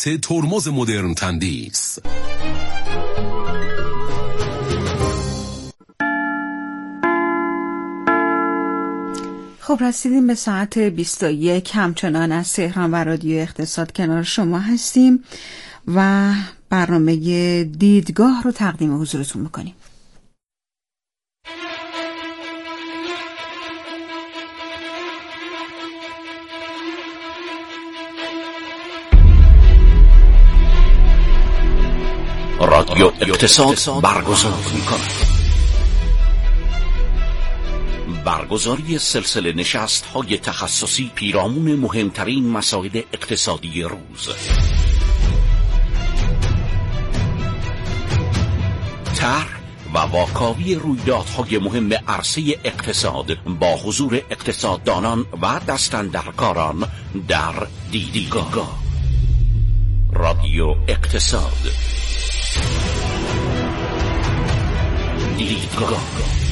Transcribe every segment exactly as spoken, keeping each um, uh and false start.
توسط ترمز مدرن تندیس. خب رسیدیم به ساعت بیست و یک. همچنان از تهران و رادیو اقتصاد کنار شما هستیم و برنامه دیدگاه رو تقدیم حضورتون میکنیم. رادیو اقتصاد برگزار می‌کند. برگزاری سلسله نشست‌های تخصصی پیرامون مهمترین مسائل اقتصادی روز. طرح و واکاوی رویدادهای مهم عرصه اقتصاد با حضور اقتصاددانان و دستاندرکاران در دیدگاه. رادیو اقتصاد. دیدگاه.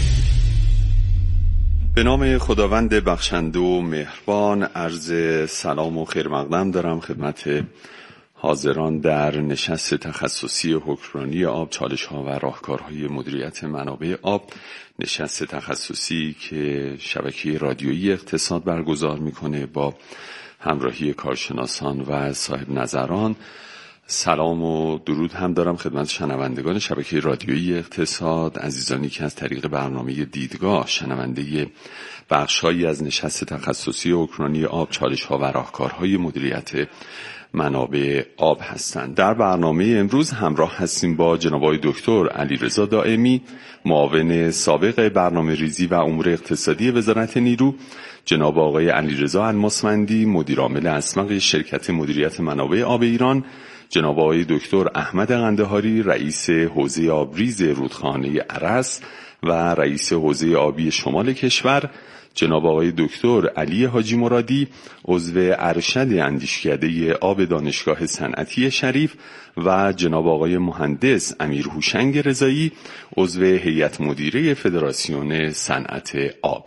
به نام خداوند بخشنده و مهربان عرض سلام و خیر مقدم دارم خدمت حاضران در نشست تخصصی حکمرانی آب، چالش‌ها و راهکارهای مدیریت منابع آب. نشست تخصصی که شبکه رادیویی اقتصاد برگزار میکنه با همراهی کارشناسان و صاحب نظران. سلام و درود هم دارم خدمت شنوندگان شبکه رادیویی اقتصاد، عزیزانی که از طریق برنامه دیدگاه شنونده بخش‌هایی از نشست تخصصی حکمرانی آب، چالش‌ها و راهکارهای مدیریت منابع آب هستند. در برنامه امروز همراه هستیم با جناب آقای دکتر علیرضا دائمی، معاون سابق برنامه ریزی و امور اقتصادی وزارت نیرو، جناب آقای علیرضا الماسمندی، مدیر عامل اسمق شرکت مدیریت منابع آب ایران، جناب آقای دکتر احمد قندهاری، رئیس حوزه آبریز رودخانه ارس و رئیس حوزه آبی شمال کشور، جناب آقای دکتر علی حاجی مرادی، عضو ارشد اندیشکده آب دانشگاه صنعتی شریف و جناب آقای مهندس امیر هوشنگ رضایی، عضو هیئت مدیره فدراسیون صنعت آب.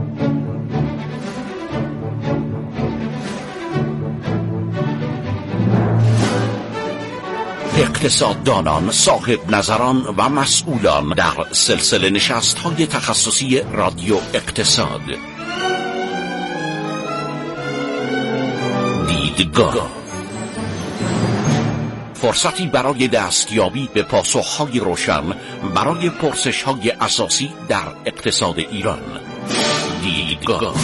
اقتصاددانان، صاحب نظران و مسئولان در سلسله نشست‌های تخصصی رادیو اقتصاد. دیدگاه. فرصتی برای دستیابی به پاسخ‌های روشن برای پرسش‌های اساسی در اقتصاد ایران. دیدگاه.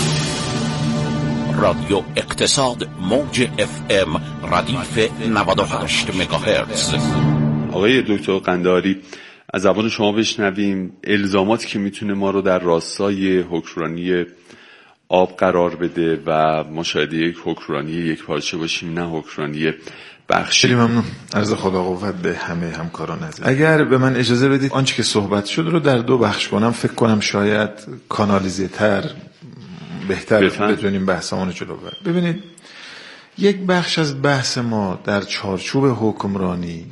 رادیو اقتصاد، موج اف ام، ردیف نود و هشت مگاهرتز. آقای دکتر قندهاری، از زبان شما بشنویم الزاماتی که میتونه ما رو در راستای حکمرانی آب قرار بده و ما شاید یک حکمرانی یک پارچه باشیم، نه حکمرانی بخشی. خیلی ممنون. عرض خدا قوت به همه همکاران عزیز. اگر به من اجازه بدید آنچه که صحبت شد رو در دو بخش کنم، فکر کنم شاید کانالیزه تر بهتر بتونیم بحثمون جلو ببریم. ببینید، یک بخش از بحث ما در چارچوب حکمرانی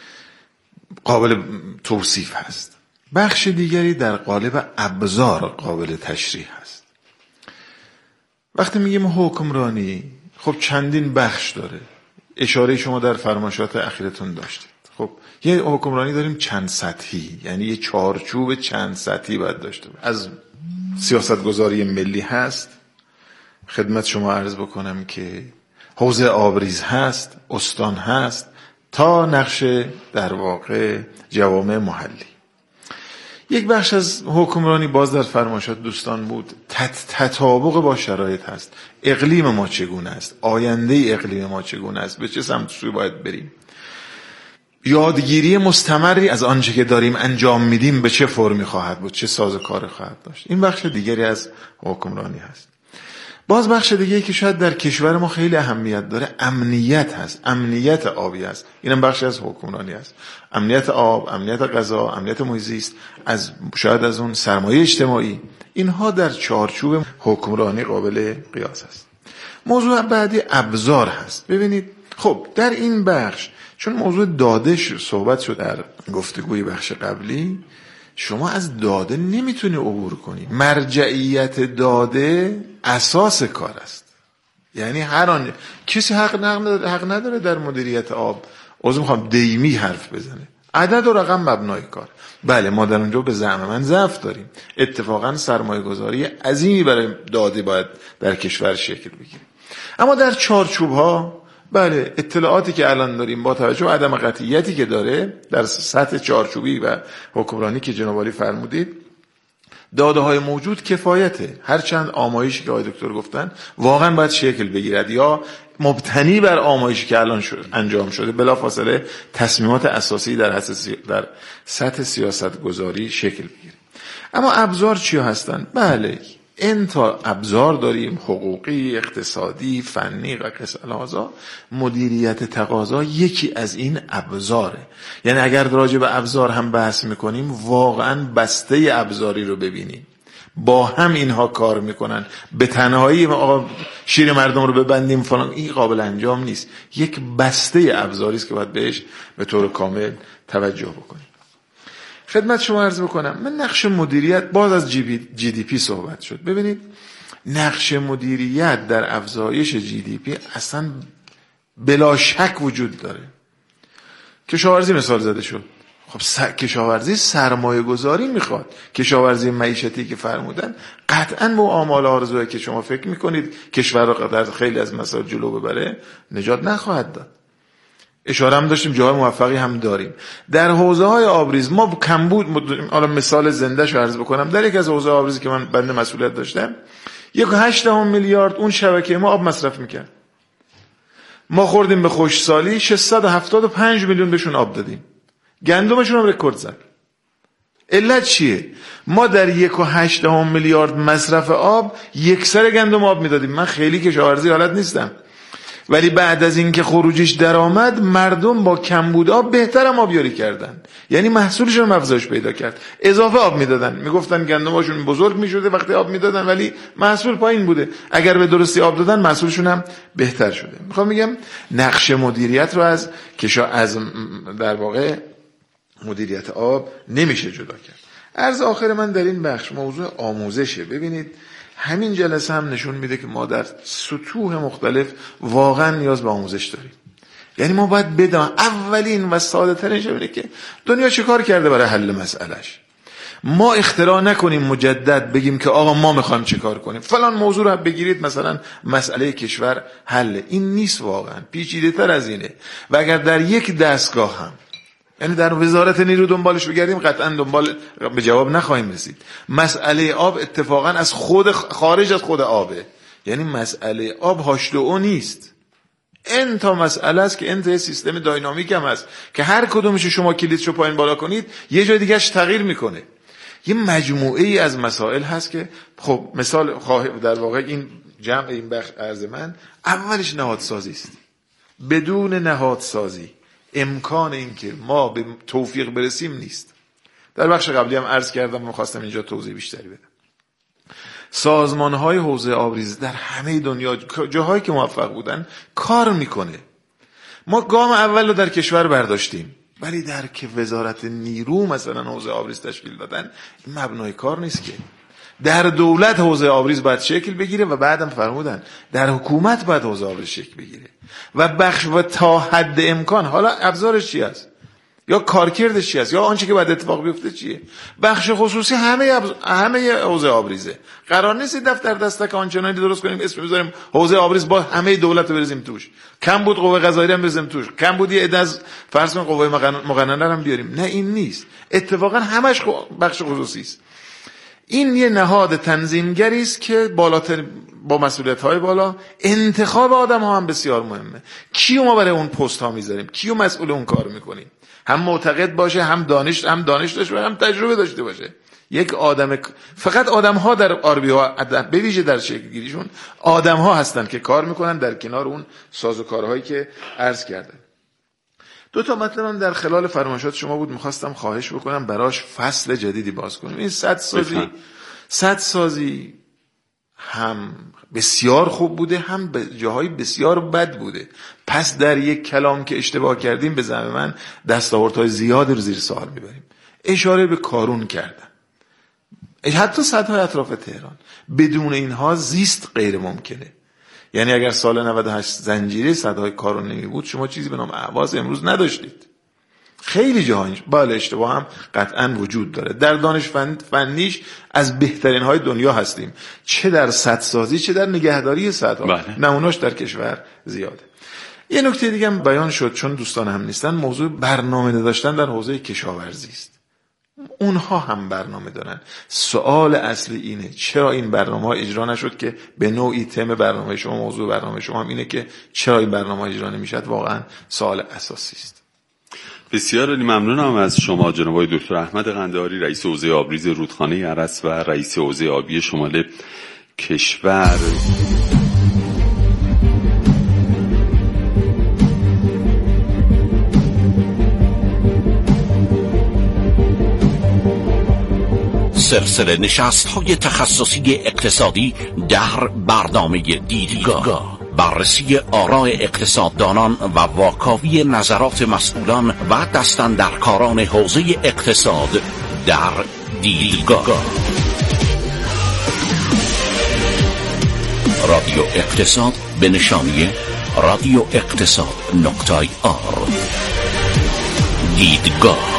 قابل توصیف هست، بخش دیگری در قالب ابزار قابل تشریح هست. وقتی میگیم حکمرانی، خب چندین بخش داره. اشاره شما در فرمایشات اخیرتون داشتید. خب یه حکمرانی داریم چند سطحی، یعنی یه چارچوب چند سطحی باید داشته باشه. از سیاستگذاری ملی هست، خدمت شما عرض بکنم که حوزه آبریز هست، استان هست، تا نقش در واقع جوامع محلی. یک بخش از حکمرانی باز در فرمایشات دوستان بود، تت تطابق با شرایط هست. اقلیم ما چگونه است؟ آینده اقلیم ما چگونه است؟ به چه سمت سوی باید بریم؟ یادگیری مستمری از آنچه که داریم انجام میدیم به چه فرمی خواهد بود، چه سازوکار خواهد داشت. این بخش دیگری از حکمرانی هست. باز بخش دیگری که شاید در کشور ما خیلی اهمیت داره، امنیت هست، امنیت آبی هست. اینم بخشی از حکمرانی هست. امنیت آب، امنیت غذا، امنیت محیط زیست، از شاید از اون سرمایه اجتماعی، اینها در چارچوب حکمرانی قابل قیاس هست. موضوع بعدی ابزار هست. ببینید، خب در این بخش چون موضوع دادش صحبت شد در گفتگوی بخش قبلی، شما از داده نمیتونی عبور کنی. مرجعیت داده اساس کار است. یعنی هر آن کسی حق نداره حق نداره در مدیریت آب عذر میخوام دیمی حرف بزنه. عدد و رقم مبنای کار. بله ما در اونجا به زعم من ضعف داریم. اتفاقا سرمایه گذاری عظیمی برای داده باید در کشور شکل بگیره. اما در چارچوب ها بله اطلاعاتی که الان داریم با توجه به عدم قطعیتی که داره در سطح چارچوبی و حکمرانی که جناب عالی فرمودید، داده های موجود کفایته. هرچند آمایشی که آقای دکتر گفتن واقعا باید شکل بگیرد یا مبتنی بر آمایشی که الان شد انجام شده بلافاصله تصمیمات اساسی در در سطح سیاست گذاری شکل بگیره. اما ابزار چیا هستن؟ بله این تا ابزار داریم، حقوقی، اقتصادی، فنی و قصه مدیریت تقاضا یکی از این ابزاره. یعنی اگر راجع به ابزار هم بحث میکنیم واقعا بسته ابزاری رو ببینیم، با هم اینها کار میکنن. به تنهایی آقا شیر مردم رو ببندیم فلان این قابل انجام نیست. یک بسته ابزاری است که باید بهش به طور کامل توجه بکنیم. خدمت شما عرض بکنم من نقش مدیریت باز از جی دی پی صحبت شد. ببینید نقش مدیریت در افزایش جی دی پی اصلا بلا شک وجود داره. کشاورزی مثال زده شد. خب س... کشاورزی سرمایه گذاری میخواد. کشاورزی معیشتی که فرمودن قطعاً با آمال آرزویی که شما فکر میکنید کشور رو در خیلی از مسائل جلو ببره نجات نخواهد داد. اشاره هم داشتیم، جاهای موفقی هم داریم. در حوزه های آبریز ما کمبود، حالا مثال زنده شو عرض بکنم، در یک از حوزه آبریزی که من بنده مسئولیت داشتم یک هشت دهم میلیارد اون شبکه ما آب مصرف میکرد. ما خوردیم به خشکسالی ششصد و هفتاد و پنج میلیون بهشون آب دادیم. گندمشون هم رکورد زد. علت چیه؟ ما در یک و هشت دهم میلیارد مصرف آب یک سر گندم آب میدادیم. من خیلی کشاورزی حالت نیستم، ولی بعد از اینکه خروجیش در آمد مردم با کمبود آب بهترم آبیاری کردن، یعنی محصولشون افزایش پیدا کرد. اضافه آب میدادن، میگفتن گندماشون بزرگ میشده وقتی آب میدادن ولی محصول پایین بوده. اگر به درستی آب دادن محصولشون هم بهتر شده. میخوام میگم نقش مدیریت رو از کشا از در واقع مدیریت آب نمیشه جدا کرد. عرض آخر من در این بخش موضوع آموزشه. ببینید همین جلسه هم نشون میده که ما در سطوح مختلف واقعا نیاز به آموزش داریم. یعنی ما باید بدانیم اولین و ساده ترینش اینه که دنیا چه کار کرده برای حل مسئلهش. ما اختراع نکنیم مجدد بگیم که آقا ما میخوایم چه کار کنیم، فلان موضوع رو بگیرید مثلا مسئله کشور حل. این نیست، واقعا پیچیده تر از اینه. و اگر در یک دستگاه هم یعنی در وزارت نیرو دنبالش بگردیم قطعا دنبال به جواب نخواهیم رسید. مسئله آب اتفاقا از خود خارج از خود آبه. یعنی مسئله آب هاشت و او نیست. این تا مسئله است که این تا سیستم داینامیک هم هست که هر کدومش شما کلیدشو پایین بالا کنید یه جای دیگهش تغییر میکنه. یه مجموعه ای از مسائل هست که خب مثال در واقع این جمع این بخش عرض من اولش نهادسازی است. بدون نهادسازی امکان این که ما به توفیق برسیم نیست. در بخش قبلی هم عرض کردم، می‌خواستم اینجا توضیح بیشتری بدم. سازمان‌های حوزه آبریز در همه دنیا جاهایی که موفق بودن کار میکنه. ما گام اول رو در کشور برداشتیم، ولی در که وزارت نیرو مثلا حوزه آبریز تشکیل دادن این مبنای کار نیست که. در دولت حوزه آبریز باید شکل بگیره و بعدم فرمودن در حکومت باید حوزه آبریز شکل بگیره و بخش و تا حد امکان. حالا ابزارش چی است یا کارکردش چی است یا آنچه که باید اتفاق بیفته چیه؟ بخش خصوصی همه ابز... همه حوزه آبریزه. قرار نیست دفتر دستک آنچنانی درست کنیم اسم بذاریم حوزه آبریز با همه دولت رو بریزیم توش. کم بود قوه قضاییه هم بریزیم توش، کم بود یه عده از فرض کن قوه مقننه هم بیاریم. نه این نیست، اتفاقا همش بخش خصوصی است. این یه نهاد تنظیمگری است که بالاتر با مسئولیت‌های بالا. انتخاب آدم‌ها هم بسیار مهمه. کیو ما برای اون پست ها میذاریم، کیو مسئول اون کار میکنیم، هم معتقد باشه، هم دانش هم دانش داشته باشه، هم تجربه داشته باشه. یک آدم فقط آدم‌ها در آربی ها به ویژه در شکل گیریشون آدم‌ها هستن که کار میکنن در کنار اون سازوکارهایی که عرض کردم. دو تا مطلبم در خلال فرمایشات شما بود، میخواستم خواهش بکنم براش فصل جدیدی باز کنیم. این سد سازی سد سازی هم بسیار خوب بوده، هم به جاهای بسیار بد بوده. پس در یک کلام که اشتباه کردیم به زعم من دستاوردهای زیاد رو زیر سوال میبریم. اشاره به کارون کردن، حتی سدهای اطراف تهران. بدون اینها زیست غیر ممکنه. یعنی اگر سال نود و هشت زنجیره سدهای کارون نمی بود شما چیزی به نام اهواز امروز نداشتید. خیلی جاها بله اشتباه هم قطعا وجود داره. در دانش فنیش از بهترین های دنیا هستیم، چه در سدسازی چه در نگهداری سدها. نمونه‌اش در کشور زیاده. یه نکته دیگه هم بیان شد چون دوستان هم نیستن، موضوع برنامه داشتن در حوزه کشاورزی است. اونها هم برنامه دارن. سوال اصلی اینه چرا این برنامه ها اجرا نشد، که به نوعی تم برنامه شما، موضوع برنامه شما هم اینه که چرا این برنامه اجرا نمیشد. واقعا سوال اساسی است. بسیار عالی، ممنونم از شما جناب آقای دکتر احمد قندهاری، رئیس حوزه آبریز رودخانه ارس و رئیس حوزه آبی شمال کشور. سلسله نشست‌های تخصصی اقتصادی در برنامه دیدگاه، بررسی آراء اقتصاددانان و واکاوی نظرات مسئولان و دستاندرکاران حوزه اقتصاد در دیدگاه. رادیو اقتصاد به نشانی رادیو اقتصاد نقطه آر. دیدگاه.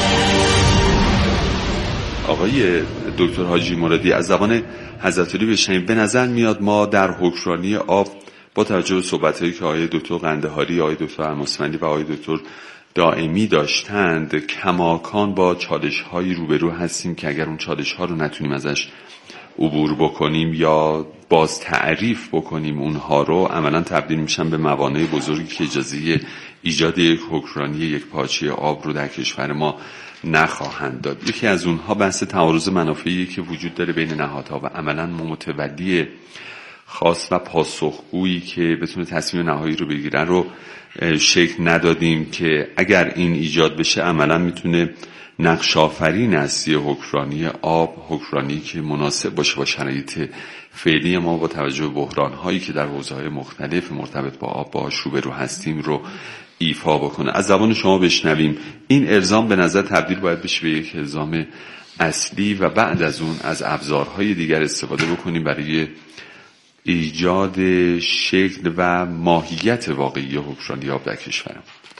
آقای دکتر حاجی مرادی، از زبان حضرت علی بشنیم. به نظر میاد ما در حکمرانی آب با توجه به صحبت‌هایی که آقای دکتر قندهاری، آقای دکتر الماسفندی و آقای دکتر دائمی داشتند، کماکان با چالش‌هایی روبرو هستیم که اگر اون چالش‌ها رو نتونیم ازش عبور بکنیم یا باز تعریف بکنیم اونها رو، عملاً تبدیل میشن به موانع بزرگی که اجازه ایجاد یک حکمرانی یک پارچه آب رو در کشور ما نخواهند داد. یکی از اونها بحث تعارض منافعی که وجود داره بین نهادها و عملاً متولی خاص و پاسخگویی که بتونه تصمیم نهایی رو بگیره رو شکل ندادیم که اگر این ایجاد بشه عملاً میتونه نقش آفرین است یه حکمرانی آب، حکمرانی که مناسب باشه با شرایط فعلی ما با توجه به بحران‌هایی که در حوزه‌های مختلف مرتبط با آب باهاش روبرو هستیم رو ایفا بکنه. از زبان شما بشنویم این الزام به نظر تبدیل باید بشه به یک الزام اصلی و بعد از اون از ابزارهای دیگر استفاده بکنیم برای ایجاد شکل و ماهیت واقعی حکمرانی آب در کشورم.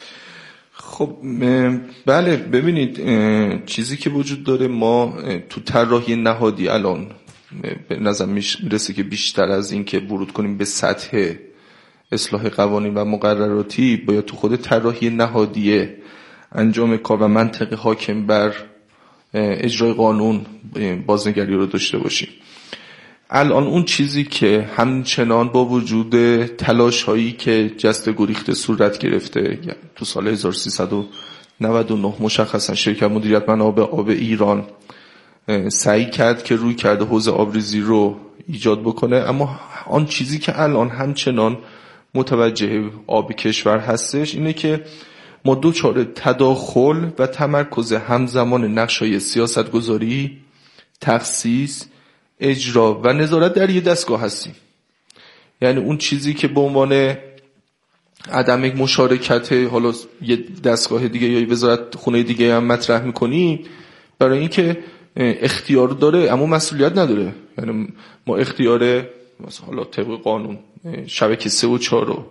خب بله، ببینید چیزی که وجود داره، ما تو طراحی نهادی الان به نظر میرسه که بیشتر از این که ورود کنیم به سطح اصلاح قوانین و مقرراتی، باید تو خود طراحی نهادی انجام کار و منطق حاکم بر اجرای قانون بازنگری رو داشته باشیم. الان اون چیزی که همچنان با وجود تلاش هایی که جست گریخته صورت گرفته تو سال هزار و سیصد و نود و نه مشخصا شرکت مدیریت منابع آب ایران سعی کرد که روی کرده حوزه آبریزی رو ایجاد بکنه، اما آن چیزی که الان همچنان متوجه آب کشور هستش اینه که ما دوچار تداخل و تمرکز همزمان نقش‌های سیاستگذاری، تخصیص، اجرا و نظارت در یه دستگاه هستیم. یعنی اون چیزی که به عنوان عدم مشارکت حالا یه دستگاه دیگه یا یه وزارت خونه دیگه هم مطرح میکنی، برای اینکه اختیار داره اما مسئولیت نداره. یعنی ما اختیار مثلا حالا طبق قانون شبکه سه و چهار رو،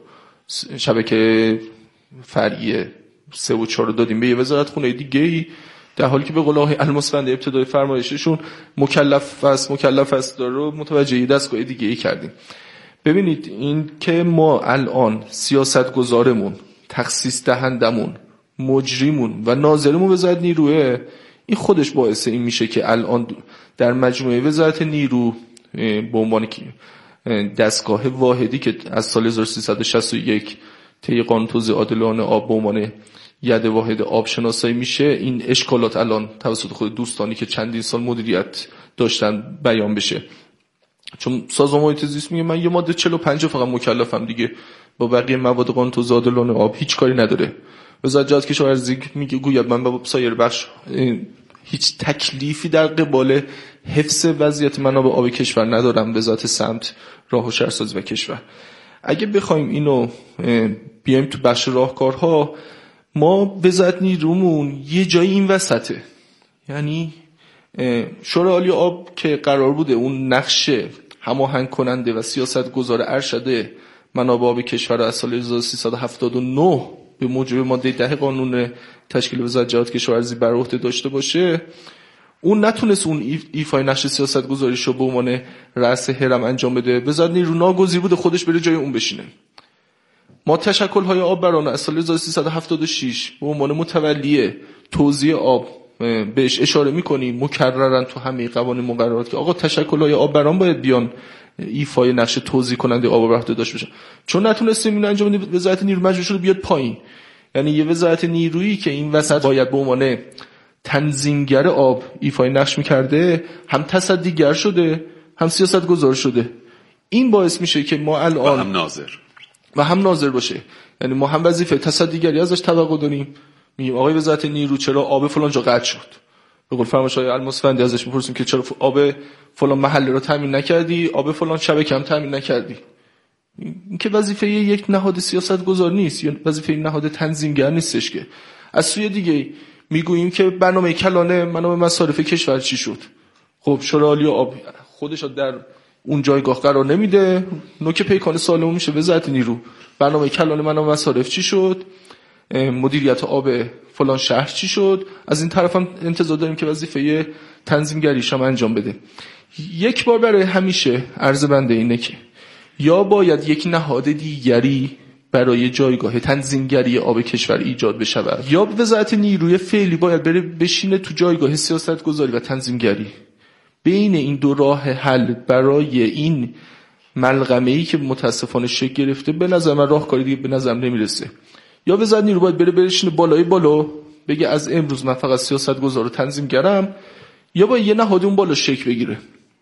شبکه فرعی سه و چهار رو دادیم به یه وزارت خونه دیگه ای، در حالی که به قول آقای الماسفندی ابتدای فرمایششون مکلف است مکلف است داره رو متوجه یه دستگاه دیگه ای کردیم. ببینید این که ما الان سیاستگزارمون، تخصیص دهندمون، مجریمون و ناظرمون وزارت نیروه، این خودش باعث این میشه که الان در مجموعه وزارت نیرو به عنوان دستگاه واحدی که از سال هزار و سیصد و شصت و یک طی قانون توزیع عادلانه آب به عنوان ید واحد آب شناسایی میشه، این اشکالات الان توسط خود دوستانی که چندین سال مدیریت داشتن بیان بشه. چون سازمان محیط زیست میگه من یه ماده چهل و پنج فقط مکلفم دیگه، با بقیه مواد قانون توزیع عادلانه آب هیچ کاری نداره. وزارت جهاد کشاورزی میگه گوید من با سایر بخش هیچ تکلیفی در قبال حفظ وضعیت منابع آب کشور ندارم، وزارت سمت، راه و شهرسازی و کشور. اگه بخوایم اینو بیایم تو بخش راهکارها، ما وزارت نیرومون یه جایی این وسطه. یعنی شورای عالی آب که قرار بوده اون نقش هماهنگ کننده و سیاستگزار ارشد منابع آب کشور از سال هزار و سیصد و هفتاد و نه به موجب ماده ده قانون تشکیل وزارت جهاد کشاورزی بر عهده داشته باشه، اون نتونست اون ایفای نقش سیاستگزاریشو به عنوان رأس هرم انجام بده. وزارت نیرو ناگزیر بود خودش بره جای اون بشینه. ما تشکل‌های آببران از سال هزار و سیصد و هفتاد و شش به عنوان متولی توزیع آب بهش اشاره می‌کنیم مکررن تو همه قوانین مقررات که آقا تشکل‌های آببران باید بیان ایفای نقش توزیع کننده آب بر عهده داشته باشن. چون نتونستیم اینو انجام بدیم، وزارت نیرو مجبور شد بیاد پایین. یعنی یه وزارت نیرویی که این وسط باید به عنوان تنظیمگر آب ایفای نقش می‌کرده، هم تصدیگر شده هم سیاستگزار شده. این باعث میشه که ما الان و هم ناظر و هم ناظر باشه. یعنی ما هم وظیفه تصدیگری ازش توقع داریم، میگیم آقای وزارت نیرو چرا آب فلان جا قطع شد؟ به قول فرمایش های المصفندی ازش میپرسیم که چرا آب فلان محله رو تامین نکردی، آب فلان شبکه هم تامین نکردی. این که وظیفه یک نهاد سیاستگزار نیست، یا وظیفه نهاد تنظیمگر نیستش. که از سوی دیگه میگوییم که برنامه کلانه منابع مصارف کشور چی شد؟ خب شورای عالی آب خودش در اون جایگاه قرار نمیده، نوک پیکان سالمون میشه وزارت نیرو. برنامه کلانه منابع مصارف چی شد؟ مدیریت آب فلان شهر چی شد؟ از این طرف هم انتظار داریم که وظیفه تنظیمگریش هم انجام بده. یک بار برای همیشه عرض بنده اینه که یا باید یک نهاد دیگری برای جایگاه تنظیمگری آب کشور ایجاد بشود، یا وزارت نیروی فعلی باید بره بشینه تو جایگاه سیاستگزاری و تنظیمگری. بین این دو راه حل برای این ملغمه‌ای که متاسفانه شکل گرفته به نظر من راهکاری دیگه به نظرم نمیرسه. یا وزارت نیرو باید بره بشینه بالای بالا بگه از امروز من فقط سیاستگزار و تنظیمگرم، یا باید یه نهاد اون بالا شکل بگیره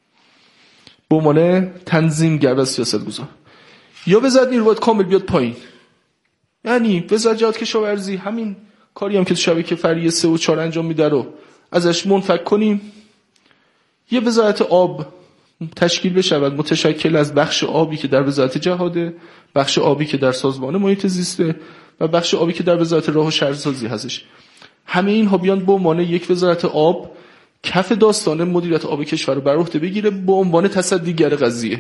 به عنوان تنظیمگر و سیاستگزار، یا وزارت نیرو باید کامل بیاد پایین. یعنی وزارت جهاد کشاورزی همین کاری هم که تو شبکه فری سه و چهار انجام میده رو ازش منفک کنیم، یه وزارت آب تشکیل بشه متشکل از بخش آبی که در وزارت جهاده، بخش آبی که در سازمان محیط زیسته و بخش آبی که در وزارت راه و شهرسازی هستش. همه اینها بیان به عنوان یک وزارت آب کف داستان مدیریت آب کشور رو بر عهده بگیره به عنوان تصدیگر قضیه.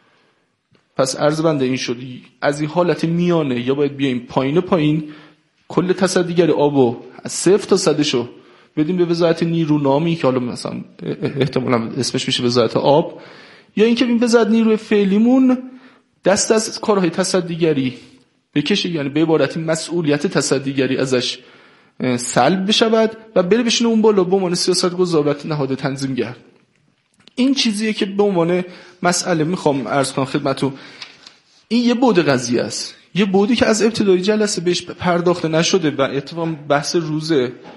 پس عرض بنده این شد از این حالت میانه یا باید بیایم پایین پایین کل تصدیگر آبو از صفر تا صدشو بدیم به وزارت نیرو نامی که حالا مثلا احتمالاً اسمش میشه وزارت آب، یا اینکه این وزارت نیروی فعلیمون دست از کارهای تصدیگری بکشه، یعنی به عبارتی مسئولیت تصدیگری ازش سلب بشود و بره بشینه اون بالا به عنوان سیاستگزار و نهاد تنظیمگر. این چیزیه که به عنوان مسئله میخوام عرض کنم خدمتتون. این یه بعد قضیه است، یه بعدی که از ابتدای جلسه بهش پرداخته نشده و اتفاقا بحث روز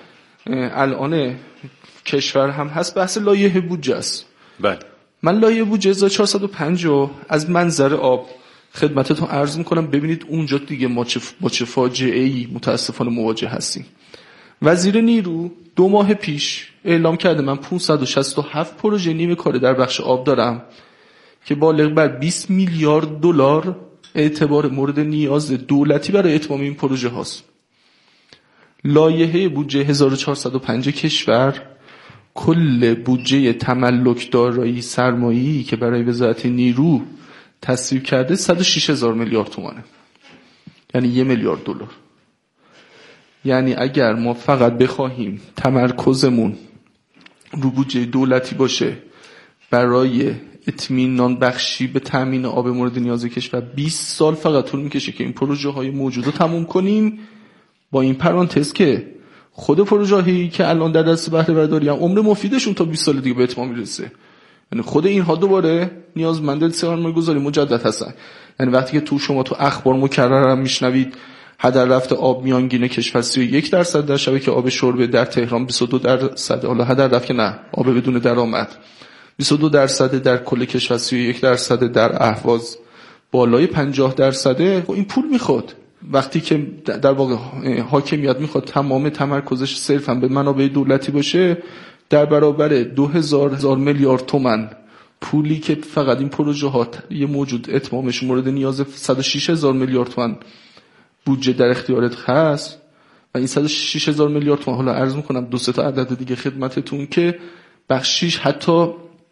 الان کشور هم هست، بحث لایحه بودجه است. بله. من لایحه بودجه هزار و چهارصد و پنج از منظر آب خدمتتون عرض میکنم، ببینید اونجا دیگه ما چه با چه فاجعه‌ای متاسفانه مواجه هستیم. وزیر نیرو دو ماه پیش اعلام کرده من پانصد و شصت و هفت پروژه نیمه کاره در بخش آب دارم که بالغ بر بیست میلیارد دلار اعتبار مورد نیاز دولتی برای اتمام این پروژه هاست. لایحه بودجه هزار و چهارصد و پنج کشور کل بودجه تملک دارایی سرمایه‌ای که برای وزارت نیرو تصویب کرده صد و شش هزار میلیارد تومانه، یعنی یک میلیارد دلار. یعنی اگر ما فقط بخواهیم تمرکزمون رو بودجه دولتی باشه برای اطمینان بخشی به تامین آب مورد نیاز کشور، بیست سال فقط طول میکشه که این پروژه های موجود رو تموم کنیم. با این پرانتز که خود پروژه هایی که الان در دست بهره برداری هم عمر مفیدشون تا بیست سال دیگه به اتمام میرسه، یعنی خود اینها دوباره نیازمند سرمایه‌گذاری مجدد هستن. یعنی وقتی که تو شما تو اخبار مکررم میشنوید هدر رفته آب میانگین کشور سی و یک درصد، در شبکه آب شرب در تهران بیست و دو درصد، حالا هدر رفت که نه آب بدون درآمد بیست و دو درصد، در کل کشور سی و یک درصد، در اهواز بالای پنجاه درصد. این پول میخواد. وقتی که در واقع حاکمیت میخواد تمام تمرکزش صرفا به منابع دولتی باشه، در برابر دو هزار هزار میلیارد تومان پولی که فقط این پروژه ها یه موجود اتمامش مورد نیاز صد و شش هزار میلیارد تومان بودجه در اختیارت هست و این صد و شش هزار میلیارد تومان، حالا عرض میکنم دو سه تا عدد دیگه خدمتتون که بخشیش حتی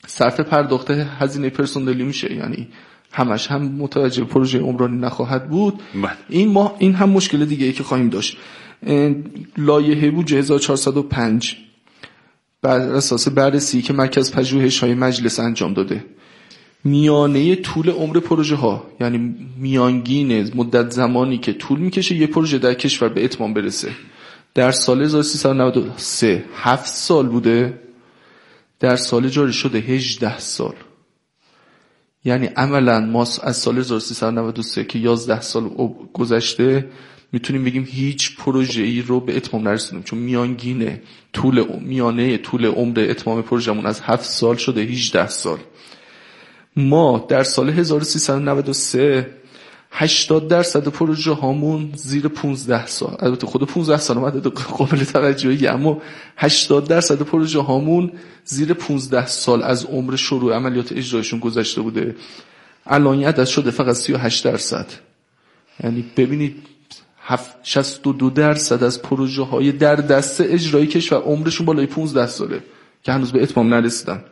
صرف پرداخت هزینه پرسنلی میشه، یعنی همش هم متوجه پروژه عمرانی نخواهد بود. این ما این هم مشکل دیگه ای که خواهیم داشت. لایحه بودجه هزار و چهارصد و پنج بر اساس بررسی که مرکز پژوهش‌های مجلس انجام داده، میانه طول عمر پروژه ها، یعنی میانگین مدت زمانی که طول میکشه یه پروژه در کشور به اتمام برسه، در سال هزار و سیصد و نود و سه هفت سال بوده، در سال جاری شده هجده سال. یعنی عملا ما از سال هزار و سیصد و نود و سه که یازده سال گذشته میتونیم بگیم هیچ پروژه ای رو به اتمام نرسونیم، چون میانگینه طول میانه طول عمر اتمام پروژمون از هفت سال شده هجده سال. ما در سال هزار و سیصد و نود و سه هشتاد درصد پروژه هامون زیر پانزده سال، البته خود پانزده سال عدد قابل توجهی، اما هشتاد درصد پروژه هامون زیر پانزده سال از عمر شروع عملیات اجرایشون گذشته بوده. الان این عدد شده فقط سی و هشت درصد. یعنی ببینید شصت و دو درصد از پروژه های در دست اجرایی کشور عمرشون بالای پانزده ساله که هنوز به اتمام نرسیدن.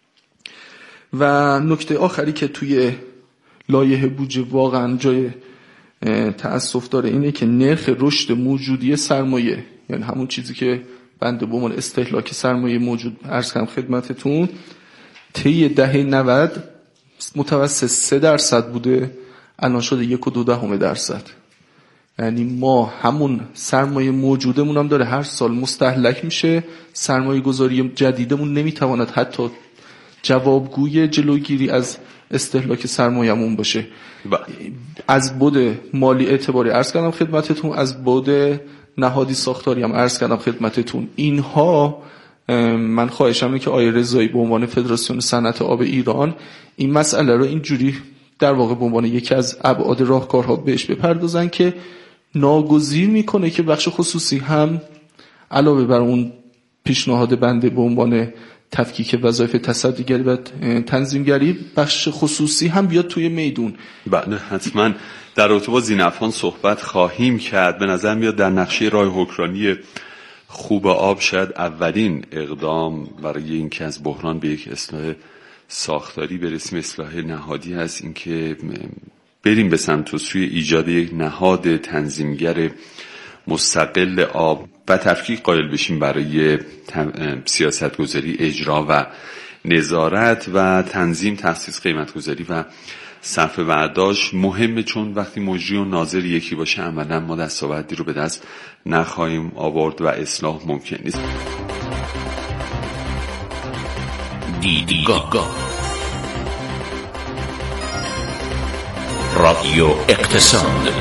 و نکته آخری که توی لایحه بودجه واقعا جای تأسف داره اینه که نرخ رشد موجودی سرمایه، یعنی همون چیزی که بنده به عنوان استهلاک سرمایه موجود عرض کردم خدمتتون، طی دهه نود متوسط سه درصد بوده، الان شده یک و دو دهم درصد. یعنی ما همون سرمایه موجودمون هم داره هر سال مستهلک میشه، سرمایه گذاری جدیدمون نمیتواند حتی جوابگوی جلوگیری از استهلاک سرمایه‌مون باشه. از بعد مالی اعتباری عرض کردم خدمتتون، از بعد نهادی ساختاری هم عرض کردم خدمتتون. اینها من خواهشم اینه که آقای رضایی به عنوان فدراسیون صنعت آب ایران این مسئله رو اینجوری در واقع به عنوان یکی از ابعاد راهکارها بهش بپردازن که ناگزیر میکنه که بخش خصوصی هم علاوه بر اون پیشنهاد بنده به عنوان تفکیک وظایف تصدیگری و تنظیمگری، بخش خصوصی هم بیاد توی میدون. بله حتما در رابطه با ذی‌نفعان صحبت خواهیم کرد. به نظر میاد در نقشه راه حکمرانی خوب آب شاید اولین اقدام برای اینکه از بحران به یک اصلاح ساختاری برسیم، اصلاح نهادی هست، اینکه بریم به سمت و سوی ایجاد یک نهاد تنظیمگر مستقل آب و تفکیک قائل بشیم برای سیاستگذاری، اجرا و نظارت و تنظیم، تخصیص قیمتگذاری و صرف برداشت مهمه، چون وقتی مجری و ناظر یکی باشه عملا ما دستاوردی رو به دست نخواهیم آورد و اصلاح ممکن نیست. دیدگاه رادیو اقتصاد.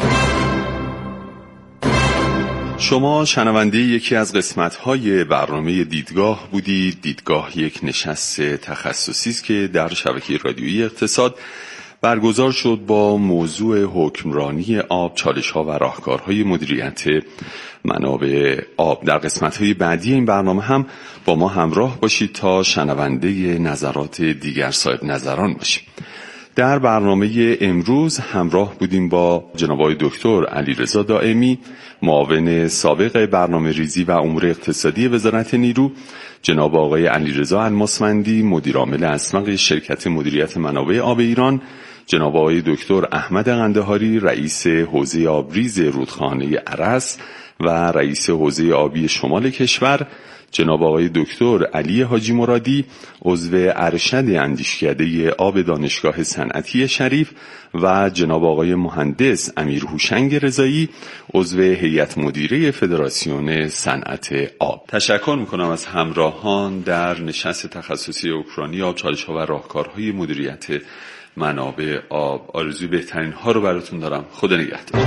شما شنونده یکی از قسمت‌های برنامه دیدگاه بودید. دیدگاه یک نشست تخصصی است که در شبکه رادیویی اقتصاد برگزار شد با موضوع حکمرانی آب، چالش‌ها و راهکارهای مدیریت منابع آب. در قسمت‌های بعدی این برنامه هم با ما همراه باشید تا شنونده نظرات دیگر صاحب نظران باشید. در برنامه امروز همراه بودیم با جناب آقای دکتر علیرضا دائمی، معاون سابق برنامه ریزی و امور اقتصادی وزارت نیرو، جناب آقای علیرضا الماسمندی، مدیر عامل اسمق شرکت مدیریت منابع آب ایران، جناب آقای دکتر احمد قندهاری، رئیس حوزه آبریز رودخانه ارس و رئیس حوزه آبی شمال کشور، جناب آقای دکتر علی حاجی مرادی، عضو ارشد اندیشکده آب دانشگاه صنعتی شریف و جناب آقای مهندس امیر هوشنگ رضایی، عضو هیئت مدیره فدراسیون صنعت آب. تشکر میکنم از همراهان در نشست تخصصی اوکراینی آب، چالش‌ها و راهکارهای مدیریت منابع آب. آرزوی بهترین ها رو براتون دارم. خدا نگهدار.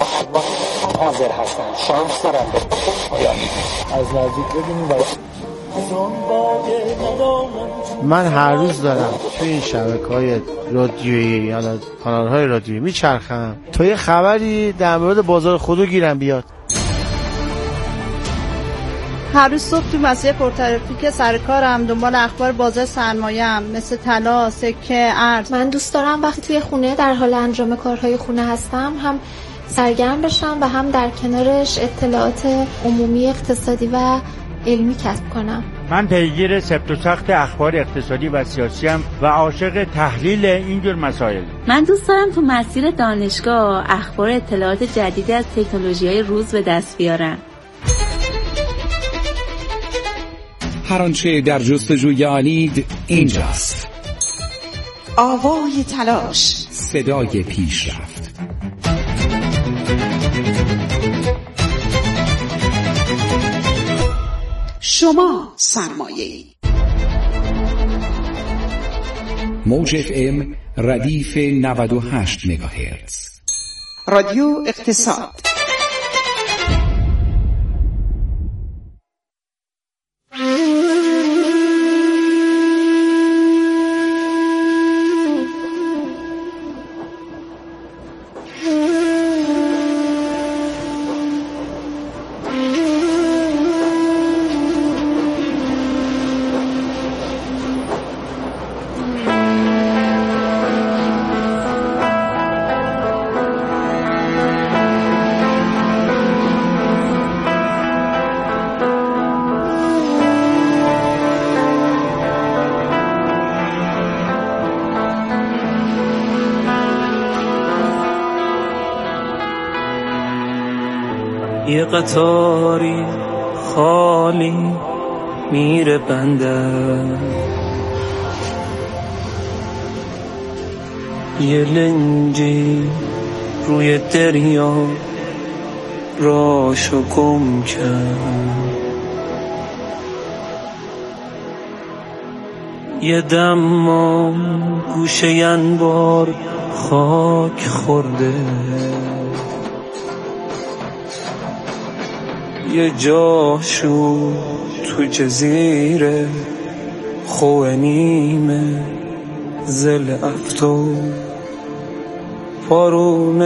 حاضر هستن شانس دارن یعنی از نزدیک ببینیم و من هر روز دارم توی این شبکه‌های رادیویی یا کانال‌های رادیویی میچرخم تا یه خبری در مورد بازار خودرو گیرم بیاد. هر روز صبح تو مسیر پرترافیک سر کارم دنبال اخبار بازار سرمایه‌ام مثل طلا، سکه، ارز. من دوست دارم وقتی توی خونه در حال انجام کارهای خونه هستم هم سرگرم بشم و هم در کنارش اطلاعات عمومی اقتصادی و علمی کسب کنم. من پیگیر سفت و سخت اخبار اقتصادی و سیاسی ام و عاشق تحلیل اینجور مسائل. من دوست دارم تو مسیر دانشگاه اخبار اطلاعات جدیدی از تکنولوژی‌های روز به دست بیارم. هر آنچه در جستجوی آنید اینجاست. آوای تلاش، صدای پیشرفت. شما سرمایه‌ای. موج اف ام ردیف نود و هشت مگاهرتز. رادیو اقتصاد. یه قطاری خالی میره بندر، یه لنجی روی دریا راشو گم کرد، یه دمام گوشه انبار خاک خورده، یه جاشو تو جزیره خوه نیمه زل افتو پارونه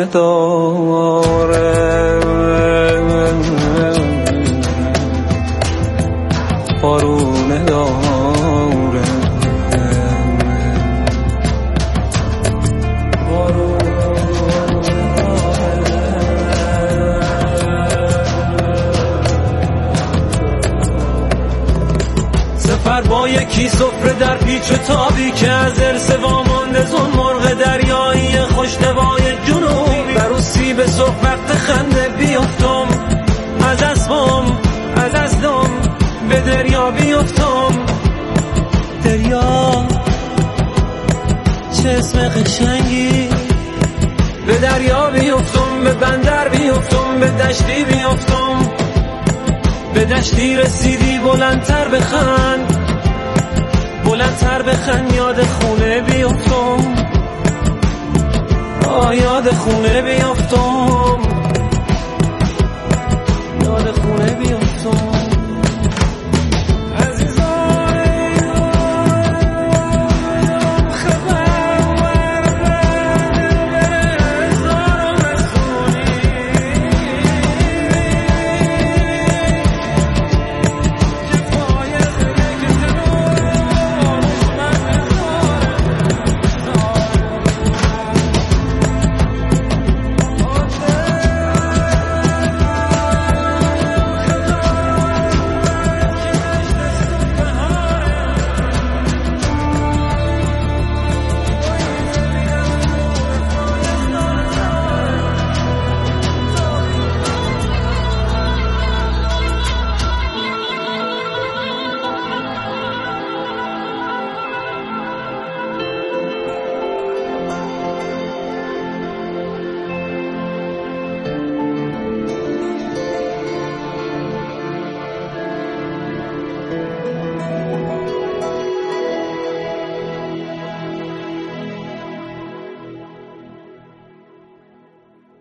داره، پارونه داره. سفر با یکی سفره در پیچ و تابی که از ارث وامانده زون مرغ دریایی خوشتوای جنوبی بروسی به صبح وقت خنده بیفتم از اسبم از ازدم به دریا بیفتم، دریا چه اسم قشنگی، به دریا بیفتم به بندر بیفتم به دشتی بیفتم، به دشتی رسیدی بلندتر بخند بلندتر بخند یاد خونه بیفتم، آه یاد خونه بیفتم، یاد خونه بیفتم.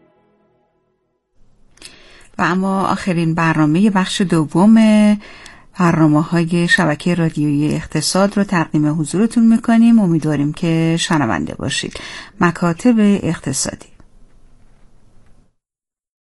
و اما آخرین برنامه بخش دوم برنامه‌های شبکه رادیویی اقتصاد رو تقدیم حضورتون میکنیم. امیدواریم که شنونده باشید. مکاتب اقتصادی.